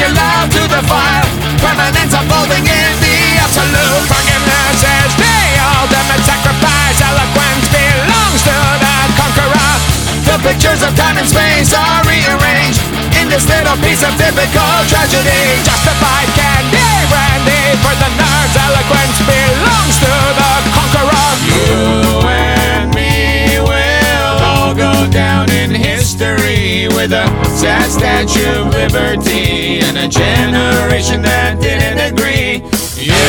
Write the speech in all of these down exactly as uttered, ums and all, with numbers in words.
your love to the fire. Permanence unfolding in the absolute. Forgiveness is the ultimate sacrifice. Eloquence belongs to the conqueror. The pictures of time and space are rearranged in this little piece of typical tragedy. Justified candy brandy for the nerds. Eloquence belongs to the conqueror. You and me will all go down in history with a sad Statue of Liberty and a generation that didn't agree. You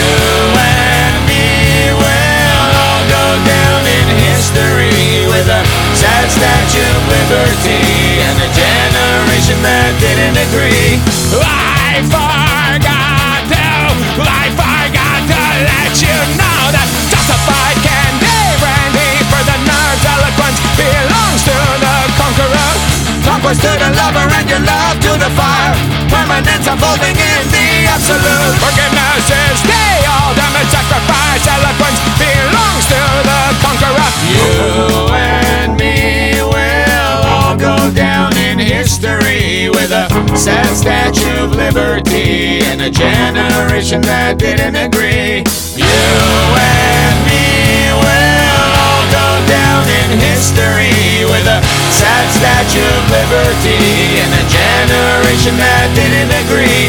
and me will all go down in history with a sad Statue of Liberty and a generation that didn't agree. I forgot to, I forgot to let you know that justified candy brandy for the nerds. Eloquence belongs to the conqueror. Conquest to the lover and your love to the fire. Permanence unfolding in the absolute. Forgiveness is the ultimate sacrifice. Eloquence belongs to the conqueror. You and me will all go down in history with a sad Statue of Liberty and a generation that didn't agree. You and me will all go down in history with a sad Statue of Liberty and a generation that didn't agree.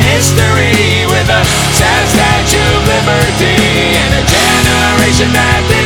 History with a sad Statue of Liberty and a generation that